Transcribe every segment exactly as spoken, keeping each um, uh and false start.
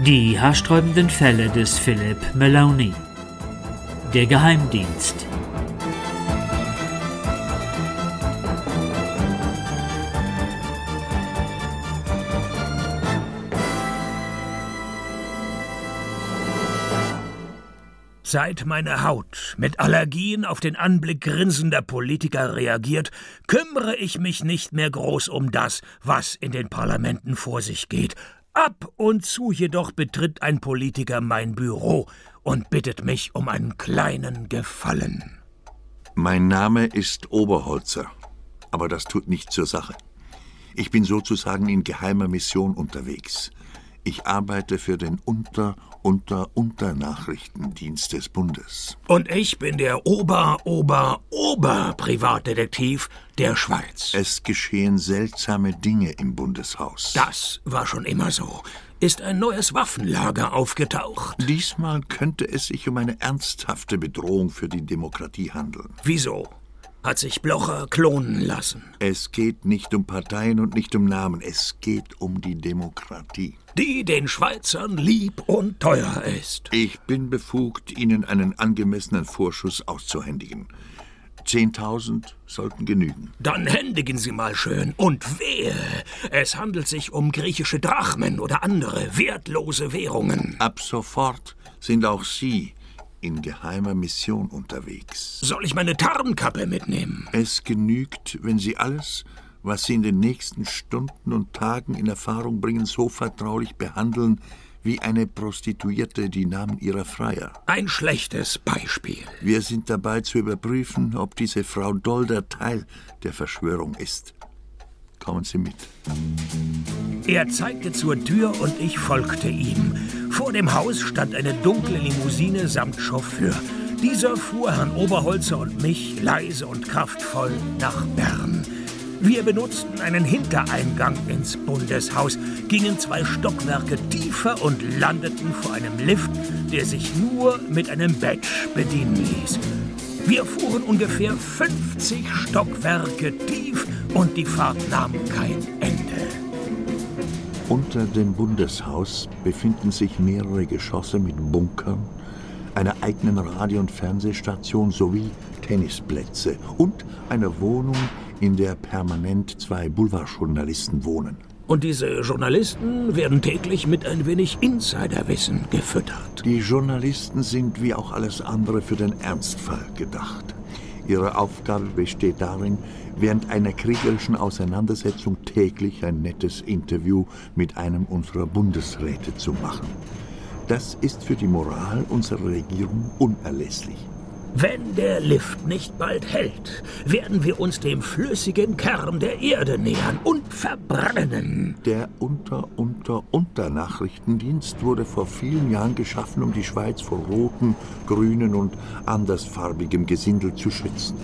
Die haarsträubenden Fälle des Philip Maloney. Der Geheimdienst. Seit meine Haut mit Allergien auf den Anblick grinsender Politiker reagiert, kümmere ich mich nicht mehr groß um das, was in den Parlamenten vor sich geht. Ab und zu jedoch betritt ein Politiker mein Büro und bittet mich um einen kleinen Gefallen. Mein Name ist Oberholzer, aber das tut nichts zur Sache. Ich bin sozusagen in geheimer Mission unterwegs. Ich arbeite für den Unter-, Unter-, Unternachrichtendienst des Bundes. Und ich bin der Ober-, Ober-, Ober-Privatdetektiv der Schweiz. Es geschehen seltsame Dinge im Bundeshaus. Das war schon immer so. Ist ein neues Waffenlager aufgetaucht? Diesmal könnte es sich um eine ernsthafte Bedrohung für die Demokratie handeln. Wieso? Hat sich Blocher klonen lassen? Es geht nicht um Parteien und nicht um Namen. Es geht um die Demokratie. Die den Schweizern lieb und teuer ist. Ich bin befugt, Ihnen einen angemessenen Vorschuss auszuhändigen. Zehntausend sollten genügen. Dann händigen Sie mal schön. Und wehe, es handelt sich um griechische Drachmen oder andere wertlose Währungen. Ab sofort sind auch Sie in geheimer Mission unterwegs. Soll ich meine Tarnkappe mitnehmen? Es genügt, wenn Sie alles, was Sie in den nächsten Stunden und Tagen in Erfahrung bringen, so vertraulich behandeln, wie eine Prostituierte die Namen ihrer Freier. Ein schlechtes Beispiel. Wir sind dabei zu überprüfen, ob diese Frau Dolder Teil der Verschwörung ist. Kommen Sie mit. Er zeigte zur Tür und ich folgte ihm. Vor dem Haus stand eine dunkle Limousine samt Chauffeur. Dieser fuhr Herrn Oberholzer und mich leise und kraftvoll nach Bern. Wir benutzten einen Hintereingang ins Bundeshaus, gingen zwei Stockwerke tiefer und landeten vor einem Lift, der sich nur mit einem Badge bedienen ließ. Wir fuhren ungefähr fünfzig Stockwerke tief und die Fahrt nahm kein Ende. Unter dem Bundeshaus befinden sich mehrere Geschosse mit Bunkern, einer eigenen Radio- und Fernsehstation sowie Tennisplätze und einer Wohnung, in der permanent zwei Boulevardjournalisten wohnen. Und diese Journalisten werden täglich mit ein wenig Insiderwissen gefüttert. Die Journalisten sind wie auch alles andere für den Ernstfall gedacht. Ihre Aufgabe besteht darin, während einer kriegerischen Auseinandersetzung täglich ein nettes Interview mit einem unserer Bundesräte zu machen. Das ist für die Moral unserer Regierung unerlässlich. Wenn der Lift nicht bald hält, werden wir uns dem flüssigen Kern der Erde nähern und verbrennen. Der Unter-Unter-Unternachrichtendienst wurde vor vielen Jahren geschaffen, um die Schweiz vor roten, grünen und andersfarbigem Gesindel zu schützen.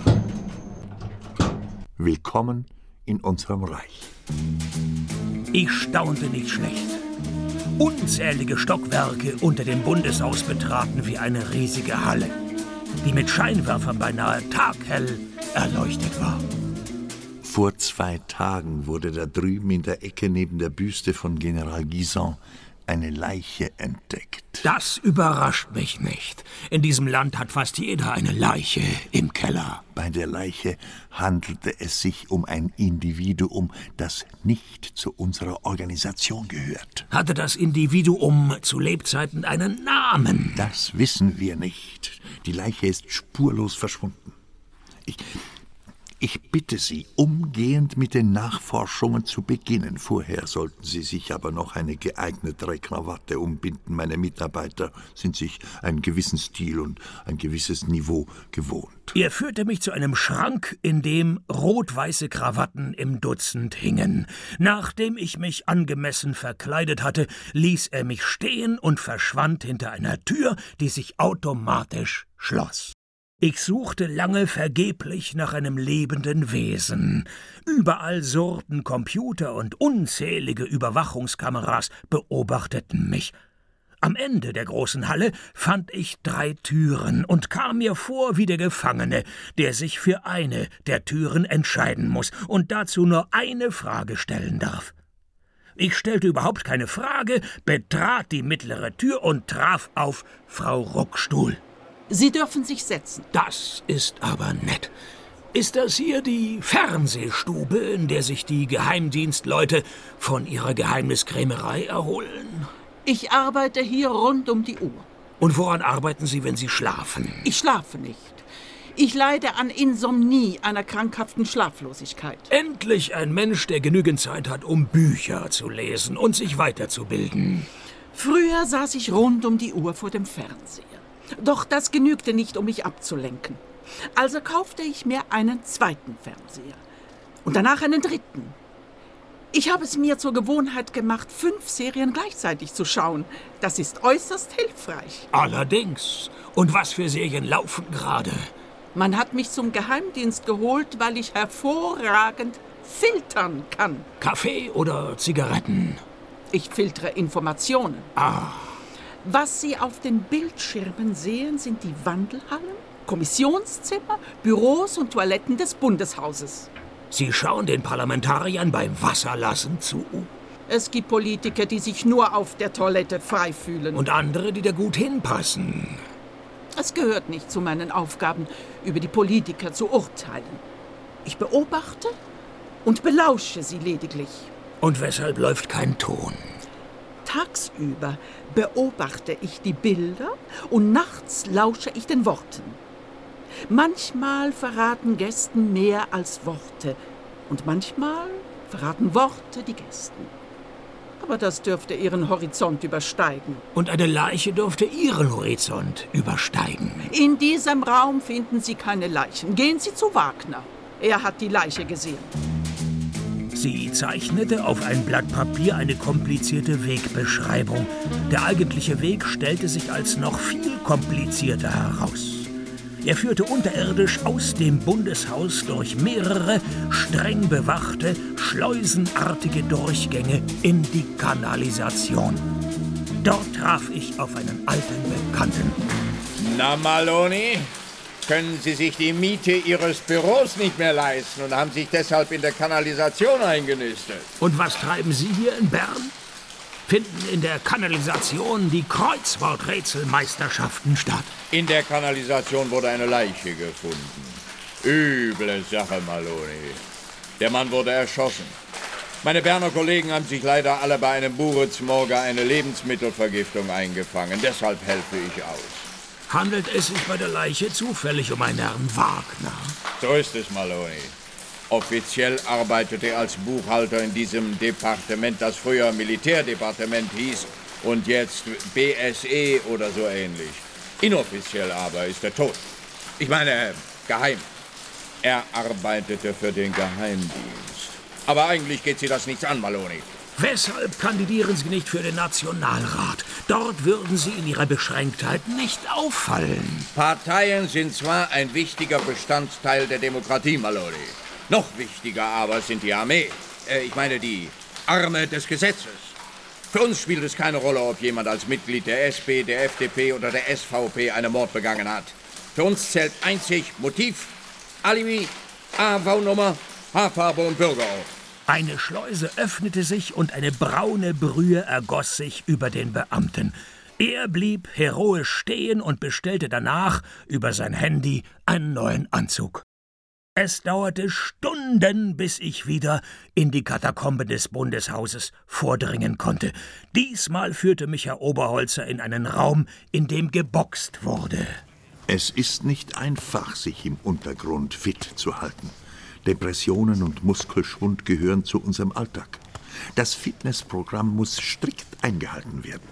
Willkommen in unserem Reich. Ich staunte nicht schlecht. Unzählige Stockwerke unter dem Bundeshaus betraten wie eine riesige Halle, die mit Scheinwerfern beinahe taghell erleuchtet war. Vor zwei Tagen wurde da drüben in der Ecke neben der Büste von General Guisan eine Leiche entdeckt. Das überrascht mich nicht. In diesem Land hat fast jeder eine Leiche im Keller. Bei der Leiche handelte es sich um ein Individuum, das nicht zu unserer Organisation gehört. Hatte das Individuum zu Lebzeiten einen Namen? Das wissen wir nicht. Die Leiche ist spurlos verschwunden. Ich... Ich bitte Sie, umgehend mit den Nachforschungen zu beginnen. Vorher sollten Sie sich aber noch eine geeignetere Krawatte umbinden. Meine Mitarbeiter sind sich einen gewissen Stil und ein gewisses Niveau gewohnt. Er führte mich zu einem Schrank, in dem rot-weiße Krawatten im Dutzend hingen. Nachdem ich mich angemessen verkleidet hatte, ließ er mich stehen und verschwand hinter einer Tür, die sich automatisch schloss. Ich suchte lange vergeblich nach einem lebenden Wesen. Überall surrten Computer und unzählige Überwachungskameras beobachteten mich. Am Ende der großen Halle fand ich drei Türen und kam mir vor wie der Gefangene, der sich für eine der Türen entscheiden muss und dazu nur eine Frage stellen darf. Ich stellte überhaupt keine Frage, betrat die mittlere Tür und traf auf Frau Ruckstuhl. Sie dürfen sich setzen. Das ist aber nett. Ist das hier die Fernsehstube, in der sich die Geheimdienstleute von ihrer Geheimniskrämerei erholen? Ich arbeite hier rund um die Uhr. Und woran arbeiten Sie, wenn Sie schlafen? Ich schlafe nicht. Ich leide an Insomnie, einer krankhaften Schlaflosigkeit. Endlich ein Mensch, der genügend Zeit hat, um Bücher zu lesen und sich weiterzubilden. Früher saß ich rund um die Uhr vor dem Fernseher. Doch das genügte nicht, um mich abzulenken. Also kaufte ich mir einen zweiten Fernseher und danach einen dritten. Ich habe es mir zur Gewohnheit gemacht, fünf Serien gleichzeitig zu schauen. Das ist äußerst hilfreich. Allerdings. Und was für Serien laufen gerade? Man hat mich zum Geheimdienst geholt, weil ich hervorragend filtern kann. Kaffee oder Zigaretten? Ich filtere Informationen. Ah. Was Sie auf den Bildschirmen sehen, sind die Wandelhallen, Kommissionszimmer, Büros und Toiletten des Bundeshauses. Sie schauen den Parlamentariern beim Wasserlassen zu? Es gibt Politiker, die sich nur auf der Toilette frei fühlen. Und andere, die da gut hinpassen. Es gehört nicht zu meinen Aufgaben, über die Politiker zu urteilen. Ich beobachte und belausche sie lediglich. Und weshalb läuft kein Ton? Tagsüber beobachte ich die Bilder und nachts lausche ich den Worten. Manchmal verraten Gästen mehr als Worte und manchmal verraten Worte die Gästen. Aber das dürfte ihren Horizont übersteigen. Und eine Leiche dürfte Ihren Horizont übersteigen. In diesem Raum finden Sie keine Leichen. Gehen Sie zu Wagner. Er hat die Leiche gesehen. Sie zeichnete auf ein Blatt Papier eine komplizierte Wegbeschreibung. Der eigentliche Weg stellte sich als noch viel komplizierter heraus. Er führte unterirdisch aus dem Bundeshaus durch mehrere streng bewachte, schleusenartige Durchgänge in die Kanalisation. Dort traf ich auf einen alten Bekannten. Na, Maloney, können Sie sich die Miete Ihres Büros nicht mehr leisten und haben sich deshalb in der Kanalisation eingenistet? Und was treiben Sie hier in Bern? Finden in der Kanalisation die Kreuzworträtselmeisterschaften statt? In der Kanalisation wurde eine Leiche gefunden. Üble Sache, Maloney. Der Mann wurde erschossen. Meine Berner Kollegen haben sich leider alle bei einem Buretzmorger eine Lebensmittelvergiftung eingefangen. Deshalb helfe ich aus. Handelt es sich bei der Leiche zufällig um einen Herrn Wagner? So ist es, Maloney. Offiziell arbeitete er als Buchhalter in diesem Departement, das früher Militärdepartement hieß und jetzt B S E oder so ähnlich. Inoffiziell aber ist er tot. Ich meine, geheim. Er arbeitete für den Geheimdienst. Aber eigentlich geht Sie das nichts an, Maloney. Weshalb kandidieren Sie nicht für den Nationalrat? Dort würden Sie in Ihrer Beschränktheit nicht auffallen. Parteien sind zwar ein wichtiger Bestandteil der Demokratie, Maloney. Noch wichtiger aber sind die Armee. Äh, ich meine die Arme des Gesetzes. Für uns spielt es keine Rolle, ob jemand als Mitglied der S P, der F D P oder der S V P einen Mord begangen hat. Für uns zählt einzig Motiv, Alibi, A V-Nummer, Haarfarbe und Bürgerort. Eine Schleuse öffnete sich und eine braune Brühe ergoss sich über den Beamten. Er blieb heroisch stehen und bestellte danach über sein Handy einen neuen Anzug. Es dauerte Stunden, bis ich wieder in die Katakomben des Bundeshauses vordringen konnte. Diesmal führte mich Herr Oberholzer in einen Raum, in dem geboxt wurde. Es ist nicht einfach, sich im Untergrund fit zu halten. Depressionen und Muskelschwund gehören zu unserem Alltag. Das Fitnessprogramm muss strikt eingehalten werden.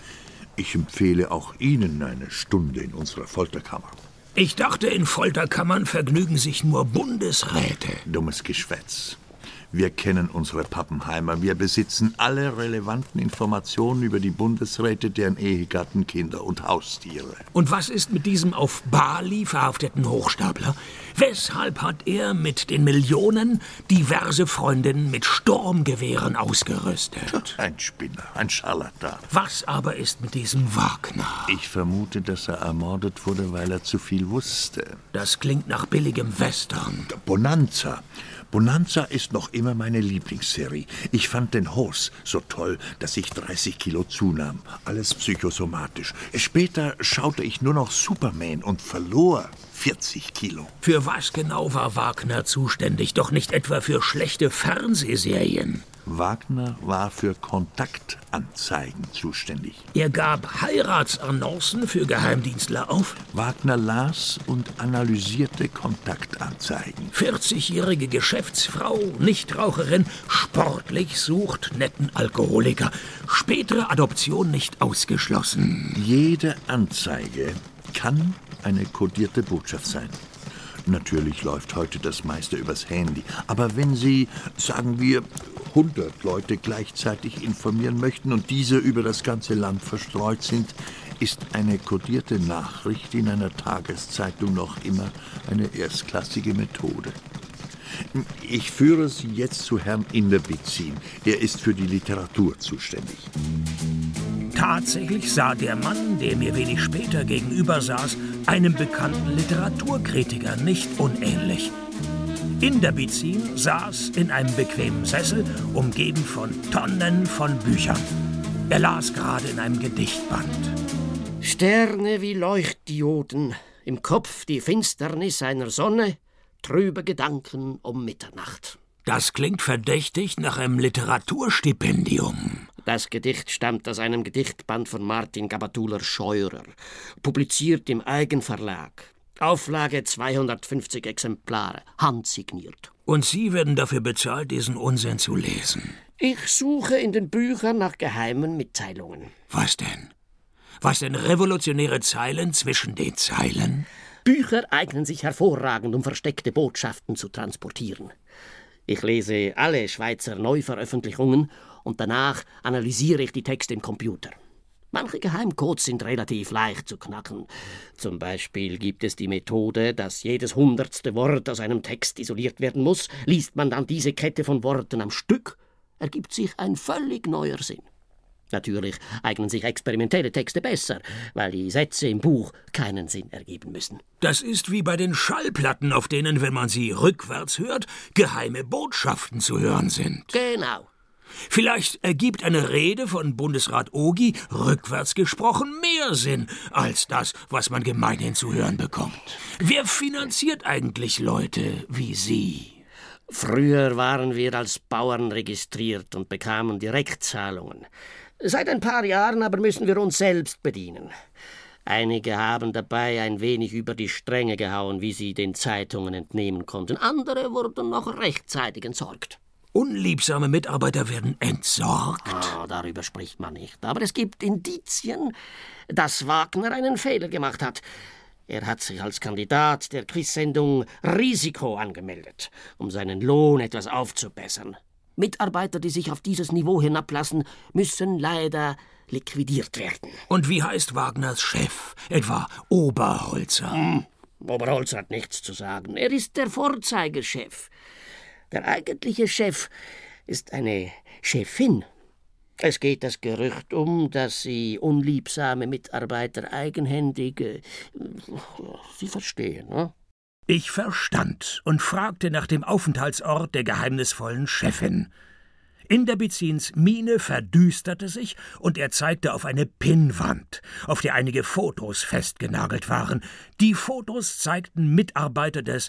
Ich empfehle auch Ihnen eine Stunde in unserer Folterkammer. Ich dachte, in Folterkammern vergnügen sich nur Bundesräte. Dummes Geschwätz. Wir kennen unsere Pappenheimer. Wir besitzen alle relevanten Informationen über die Bundesräte, deren Ehegatten, Kinder und Haustiere. Und was ist mit diesem auf Bali verhafteten Hochstapler? Weshalb hat er mit den Millionen diverse Freundinnen mit Sturmgewehren ausgerüstet? Ein Spinner, ein Scharlatan. Was aber ist mit diesem Wagner? Ich vermute, dass er ermordet wurde, weil er zu viel wusste. Das klingt nach billigem Western. Bonanza. Bonanza ist noch immer meine Lieblingsserie. Ich fand den Horse so toll, dass ich dreißig Kilo zunahm. Alles psychosomatisch. Später schaute ich nur noch Superman und verlor vierzig Kilo. Für was genau war Wagner zuständig? Doch nicht etwa für schlechte Fernsehserien. Wagner war für Kontaktanzeigen zuständig. Er gab Heiratsannoncen für Geheimdienstler auf. Wagner las und analysierte Kontaktanzeigen. vierzigjährige Geschäftsfrau, Nichtraucherin, sportlich, sucht netten Alkoholiker. Spätere Adoption nicht ausgeschlossen. Jede Anzeige kann eine kodierte Botschaft sein. Natürlich läuft heute das meiste übers Handy. Aber wenn Sie, sagen wir, hundert Leute gleichzeitig informieren möchten und diese über das ganze Land verstreut sind, ist eine kodierte Nachricht in einer Tageszeitung noch immer eine erstklassige Methode. Ich führe Sie jetzt zu Herrn Inderbizin. Er ist für die Literatur zuständig. Tatsächlich sah der Mann, der mir wenig später gegenüber saß, einem bekannten Literaturkritiker nicht unähnlich. Inderbizin saß in einem bequemen Sessel, umgeben von Tonnen von Büchern. Er las gerade in einem Gedichtband. Sterne wie Leuchtdioden, im Kopf die Finsternis einer Sonne, trübe Gedanken um Mitternacht. Das klingt verdächtig nach einem Literaturstipendium. Das Gedicht stammt aus einem Gedichtband von Martin Gabatuller-Scheurer, publiziert im Eigenverlag. Auflage zweihundertfünfzig Exemplare, handsigniert. Und Sie werden dafür bezahlt, diesen Unsinn zu lesen? Ich suche in den Büchern nach geheimen Mitteilungen. Was denn? Was denn revolutionäre Zeilen zwischen den Zeilen? Bücher eignen sich hervorragend, um versteckte Botschaften zu transportieren. Ich lese alle Schweizer Neuveröffentlichungen und danach analysiere ich die Texte im Computer. Manche Geheimcodes sind relativ leicht zu knacken. Zum Beispiel gibt es die Methode, dass jedes hundertste Wort aus einem Text isoliert werden muss. Liest man dann diese Kette von Worten am Stück, ergibt sich ein völlig neuer Sinn. Natürlich eignen sich experimentelle Texte besser, weil die Sätze im Buch keinen Sinn ergeben müssen. Das ist wie bei den Schallplatten, auf denen, wenn man sie rückwärts hört, geheime Botschaften zu hören sind. Genau. Vielleicht ergibt eine Rede von Bundesrat Ogi rückwärts gesprochen mehr Sinn als das, was man gemeinhin zu hören bekommt. Wer finanziert eigentlich Leute wie Sie? Früher waren wir als Bauern registriert und bekamen Direktzahlungen. Seit ein paar Jahren aber müssen wir uns selbst bedienen. Einige haben dabei ein wenig über die Stränge gehauen, wie sie den Zeitungen entnehmen konnten. Andere wurden noch rechtzeitig entsorgt. Unliebsame Mitarbeiter werden entsorgt? Oh, darüber spricht man nicht. Aber es gibt Indizien, dass Wagner einen Fehler gemacht hat. Er hat sich als Kandidat der Quizsendung Risiko angemeldet, um seinen Lohn etwas aufzubessern. Mitarbeiter, die sich auf dieses Niveau hinablassen, müssen leider liquidiert werden. Und wie heißt Wagners Chef? Etwa Oberholzer? Hm, Oberholzer hat nichts zu sagen. Er ist der Vorzeigechef. Der eigentliche Chef ist eine Chefin. Es geht das Gerücht um, dass sie unliebsame Mitarbeiter eigenhändig... Äh, Sie verstehen, ne? Ich verstand und fragte nach dem Aufenthaltsort der geheimnisvollen Chefin. Inderbizins Miene verdüsterte sich und er zeigte auf eine Pinnwand, auf der einige Fotos festgenagelt waren. Die Fotos zeigten Mitarbeiter des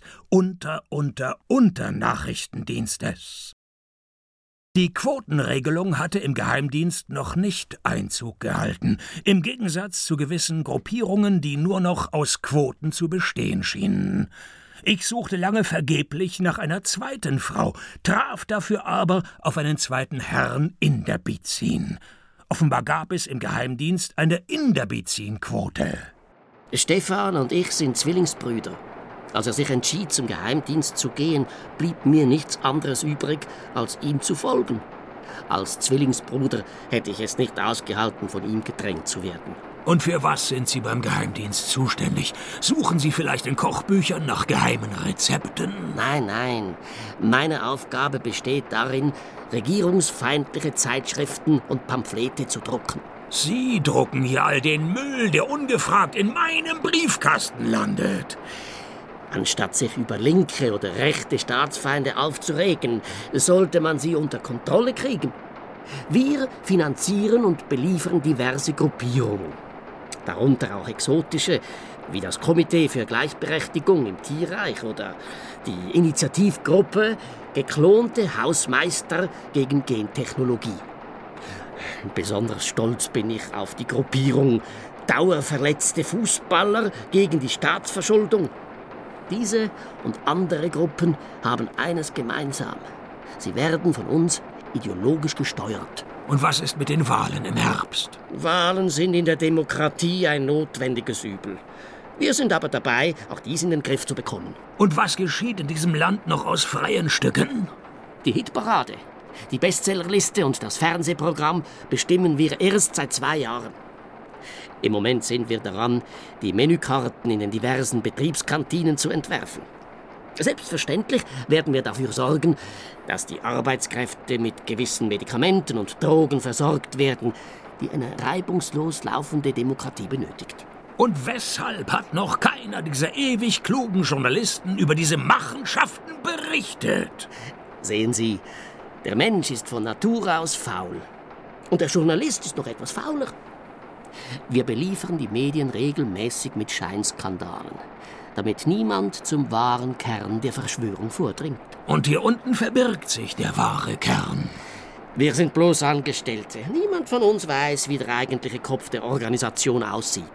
Unter-Unter-Unter-Nachrichtendienstes. Die Quotenregelung hatte im Geheimdienst noch nicht Einzug gehalten, im Gegensatz zu gewissen Gruppierungen, die nur noch aus Quoten zu bestehen schienen. Ich suchte lange vergeblich nach einer zweiten Frau, traf dafür aber auf einen zweiten Herrn Inderbizin. Offenbar gab es im Geheimdienst eine Inderbizin-Quote. Stefan und ich sind Zwillingsbrüder. Als er sich entschied, zum Geheimdienst zu gehen, blieb mir nichts anderes übrig, als ihm zu folgen. Als Zwillingsbruder hätte ich es nicht ausgehalten, von ihm gedrängt zu werden. Und für was sind Sie beim Geheimdienst zuständig? Suchen Sie vielleicht in Kochbüchern nach geheimen Rezepten? Nein, nein. Meine Aufgabe besteht darin, regierungsfeindliche Zeitschriften und Pamphlete zu drucken. Sie drucken hier all den Müll, der ungefragt in meinem Briefkasten landet. Anstatt sich über linke oder rechte Staatsfeinde aufzuregen, sollte man sie unter Kontrolle kriegen. Wir finanzieren und beliefern diverse Gruppierungen, darunter auch exotische, wie das Komitee für Gleichberechtigung im Tierreich oder die Initiativgruppe Geklonte Hausmeister gegen Gentechnologie. Besonders stolz bin ich auf die Gruppierung Dauerverletzte Fußballer gegen die Staatsverschuldung. Diese und andere Gruppen haben eines gemeinsam. Sie werden von uns ideologisch gesteuert. Und was ist mit den Wahlen im Herbst? Wahlen sind in der Demokratie ein notwendiges Übel. Wir sind aber dabei, auch dies in den Griff zu bekommen. Und was geschieht in diesem Land noch aus freien Stücken? Die Hitparade, die Bestsellerliste und das Fernsehprogramm bestimmen wir erst seit zwei Jahren. Im Moment sind wir daran, die Menükarten in den diversen Betriebskantinen zu entwerfen. Selbstverständlich werden wir dafür sorgen, dass die Arbeitskräfte mit gewissen Medikamenten und Drogen versorgt werden, die eine reibungslos laufende Demokratie benötigt. Und weshalb hat noch keiner dieser ewig klugen Journalisten über diese Machenschaften berichtet? Sehen Sie, der Mensch ist von Natur aus faul. Und der Journalist ist noch etwas fauler. Wir beliefern die Medien regelmäßig mit Scheinskandalen, damit niemand zum wahren Kern der Verschwörung vordringt. Und hier unten verbirgt sich der wahre Kern. Wir sind bloß Angestellte. Niemand von uns weiß, wie der eigentliche Kopf der Organisation aussieht.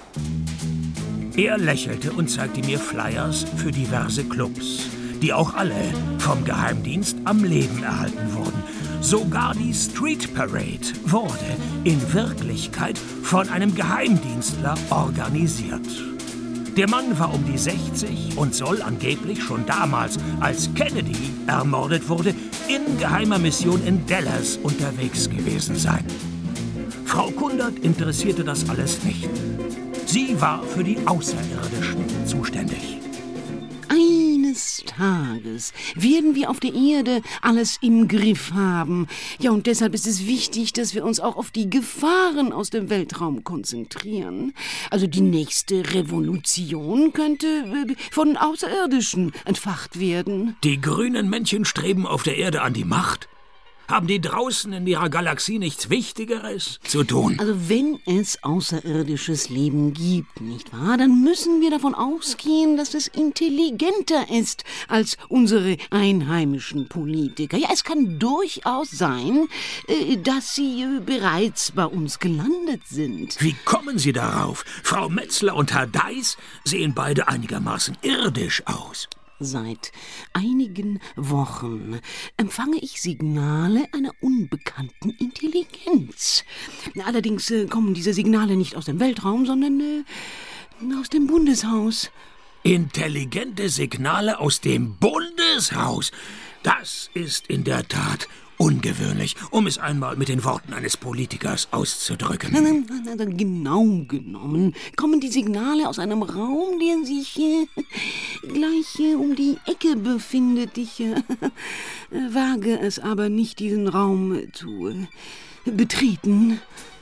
Er lächelte und zeigte mir Flyers für diverse Clubs, die auch alle vom Geheimdienst am Leben erhalten wurden. Sogar die Street Parade wurde in Wirklichkeit von einem Geheimdienstler organisiert. Der Mann war um die sechzig und soll angeblich schon damals, als Kennedy ermordet wurde, in geheimer Mission in Dallas unterwegs gewesen sein. Frau Kundert interessierte das alles nicht. Sie war für die Außerirdischen zuständig. Eines Tages werden wir auf der Erde alles im Griff haben. Ja, und deshalb ist es wichtig, dass wir uns auch auf die Gefahren aus dem Weltraum konzentrieren. Also die nächste Revolution könnte von Außerirdischen entfacht werden. Die grünen Männchen streben auf der Erde an die Macht? Haben die draußen in ihrer Galaxie nichts Wichtigeres zu tun? Also wenn es außerirdisches Leben gibt, nicht wahr, dann müssen wir davon ausgehen, dass es intelligenter ist als unsere einheimischen Politiker. Ja, es kann durchaus sein, dass sie bereits bei uns gelandet sind. Wie kommen Sie darauf? Frau Metzler und Herr Deiß sehen beide einigermaßen irdisch aus. Seit einigen Wochen empfange ich Signale einer unbekannten Intelligenz. Allerdings äh, kommen diese Signale nicht aus dem Weltraum, sondern äh, aus dem Bundeshaus. Intelligente Signale aus dem Bundeshaus? Das ist in der Tat ungewöhnlich, um es einmal mit den Worten eines Politikers auszudrücken. Nein, nein, nein, nein, genau genommen kommen die Signale aus einem Raum, der sich äh, gleich äh, um die Ecke befindet. Ich äh, wage es aber nicht, diesen Raum äh, zu äh, betreten.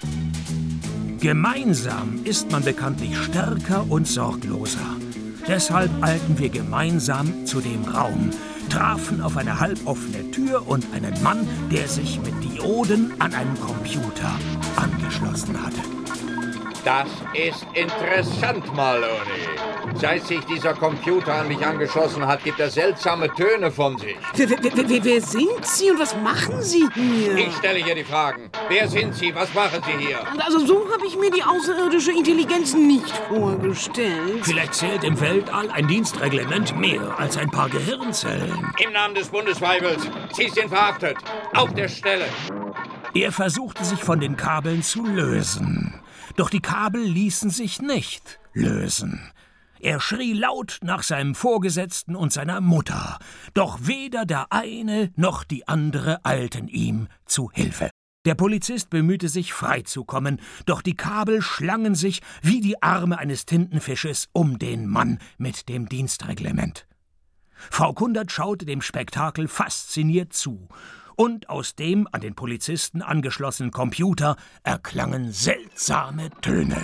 Gemeinsam ist man bekanntlich stärker und sorgloser. Deshalb eilten wir gemeinsam zu dem Raum, trafen auf eine halboffene Tür und einen Mann, der sich mit Dioden an einen Computer angeschlossen hatte. Das ist interessant, Maloney. Seit sich dieser Computer an mich angeschlossen hat, gibt er seltsame Töne von sich. Wer, wer, wer, wer sind Sie und was machen Sie hier? Ich stelle hier die Fragen. Wer sind Sie? Was machen Sie hier? Also so habe ich mir die außerirdische Intelligenz nicht vorgestellt. Vielleicht zählt im Weltall ein Dienstreglement mehr als ein paar Gehirnzellen. Im Namen des Bundesweibels. Sie sind verhaftet. Auf der Stelle. Er versuchte sich von den Kabeln zu lösen. Doch die Kabel ließen sich nicht lösen. Er schrie laut nach seinem Vorgesetzten und seiner Mutter. Doch weder der eine noch die andere eilten ihm zu Hilfe. Der Polizist bemühte sich, freizukommen, doch die Kabel schlangen sich wie die Arme eines Tintenfisches um den Mann mit dem Dienstreglement. Frau Kundert schaute dem Spektakel fasziniert zu. Und aus dem an den Polizisten angeschlossenen Computer erklangen seltsame Töne.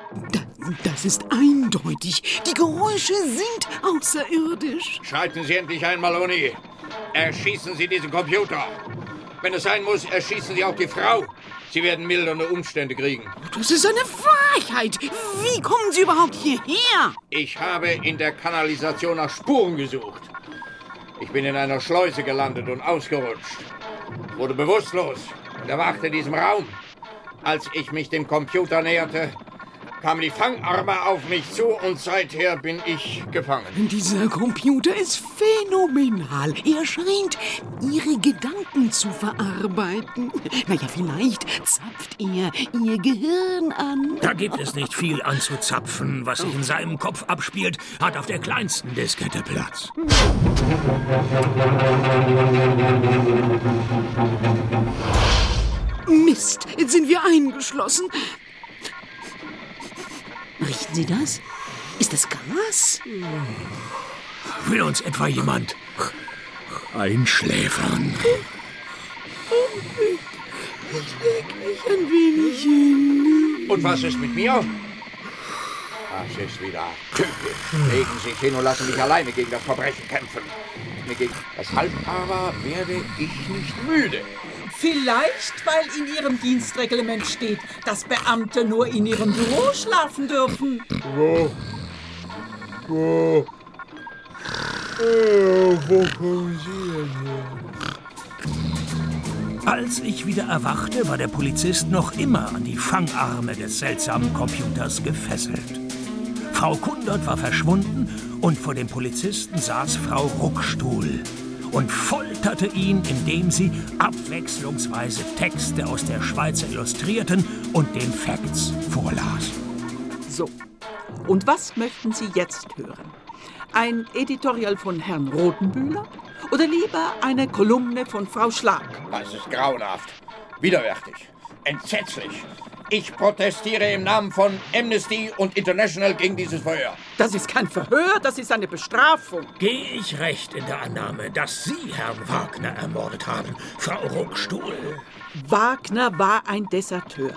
Da, das ist eindeutig. Die Geräusche sind außerirdisch. Schalten Sie endlich ein, Maloney. Erschießen Sie diesen Computer. Wenn es sein muss, erschießen Sie auch die Frau. Sie werden mildernde Umstände kriegen. Das ist eine Frechheit. Wie kommen Sie überhaupt hierher? Ich habe in der Kanalisation nach Spuren gesucht. Ich bin in einer Schleuse gelandet und ausgerutscht. Wurde bewusstlos und erwachte in diesem Raum. Als ich mich dem Computer näherte, kamen die Fangarme auf mich zu und seither bin ich gefangen. Dieser Computer ist phänomenal. Er scheint, Ihre Gedanken zu verarbeiten. Naja, vielleicht zapft er Ihr Gehirn an. Da gibt es nicht viel anzuzapfen. Was sich in seinem Kopf abspielt, hat auf der kleinsten Diskette Platz. Mist, jetzt sind wir eingeschlossen. Riechen Sie das? Ist das Gas? Will uns etwa jemand einschläfern? Ich leg mich ein wenig hin. Und was ist mit mir? Das ist wieder typisch. Legen Sie sich hin und lassen mich alleine gegen das Verbrechen kämpfen. Deshalb aber werde ich nicht müde. Vielleicht, weil in Ihrem Dienstreglement steht, dass Beamte nur in ihrem Büro schlafen dürfen. Wo? Wo? Äh, wo kommen Sie denn her? Als ich wieder erwachte, war der Polizist noch immer an die Fangarme des seltsamen Computers gefesselt. Frau Kundert war verschwunden und vor dem Polizisten saß Frau Ruckstuhl und folterte ihn, indem sie abwechslungsweise Texte aus der Schweiz illustrierten und den Facts vorlas. So, und was möchten Sie jetzt hören? Ein Editorial von Herrn Rotenbühler oder lieber eine Kolumne von Frau Schlag? Das ist grauenhaft, widerwärtig, entsetzlich. Ich protestiere im Namen von Amnesty und International gegen dieses Verhör. Das ist kein Verhör, das ist eine Bestrafung. Gehe ich recht in der Annahme, dass Sie Herrn Wagner ermordet haben, Frau Ruckstuhl? Wagner war ein Deserteur.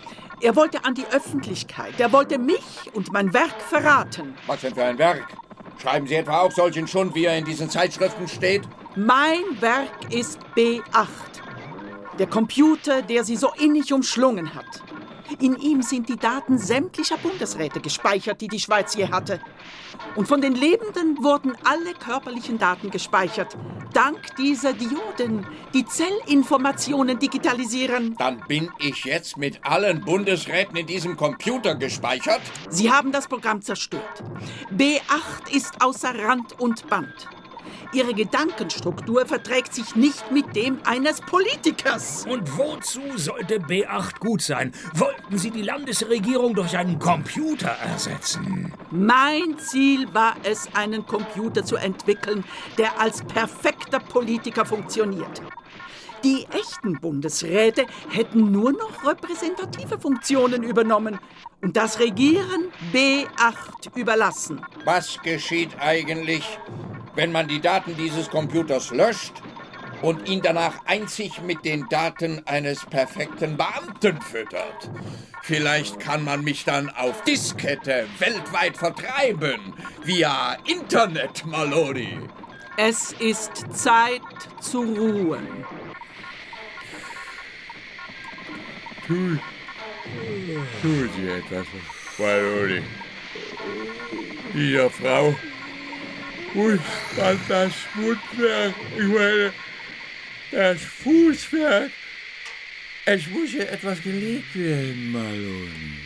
Er wollte an die Öffentlichkeit. Er wollte mich und mein Werk verraten. Was denn für ein Werk? Schreiben Sie etwa auch solchen Schund, wie er in diesen Zeitschriften steht? Mein Werk ist B acht. Der Computer, der Sie so innig umschlungen hat. In ihm sind die Daten sämtlicher Bundesräte gespeichert, die die Schweiz je hatte. Und von den Lebenden wurden alle körperlichen Daten gespeichert. Dank dieser Dioden, die Zellinformationen digitalisieren. Dann bin ich jetzt mit allen Bundesräten in diesem Computer gespeichert? Sie haben das Programm zerstört. B acht ist außer Rand und Band. Ihre Gedankenstruktur verträgt sich nicht mit dem eines Politikers. Und wozu sollte B acht gut sein? Wollten Sie die Landesregierung durch einen Computer ersetzen? Mein Ziel war es, einen Computer zu entwickeln, der als perfekter Politiker funktioniert. Die echten Bundesräte hätten nur noch repräsentative Funktionen übernommen und das Regieren B acht überlassen. Was geschieht eigentlich, wenn man die Daten dieses Computers löscht und ihn danach einzig mit den Daten eines perfekten Beamten füttert? Vielleicht kann man mich dann auf Diskette weltweit vertreiben, via Internet, Maloney. Es ist Zeit zu ruhen. Tun, tun Sie etwas, Maloney. Dieser Frau muss man das Mundwerk, ich meine, das Fußwerk, es muss ja etwas gelegt werden, Maloney.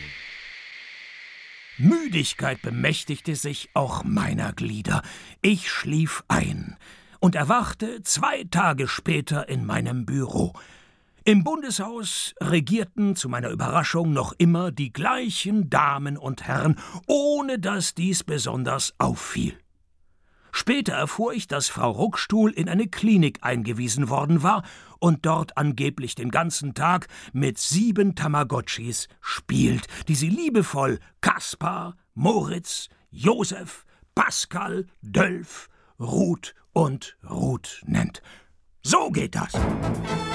Müdigkeit bemächtigte sich auch meiner Glieder. Ich schlief ein und erwachte zwei Tage später in meinem Büro. Im Bundeshaus regierten zu meiner Überraschung noch immer die gleichen Damen und Herren, ohne dass dies besonders auffiel. Später erfuhr ich, dass Frau Ruckstuhl in eine Klinik eingewiesen worden war und dort angeblich den ganzen Tag mit sieben Tamagotchis spielt, die sie liebevoll Kaspar, Moritz, Josef, Pascal, Dölf, Ruth und Ruth nennt. So geht das.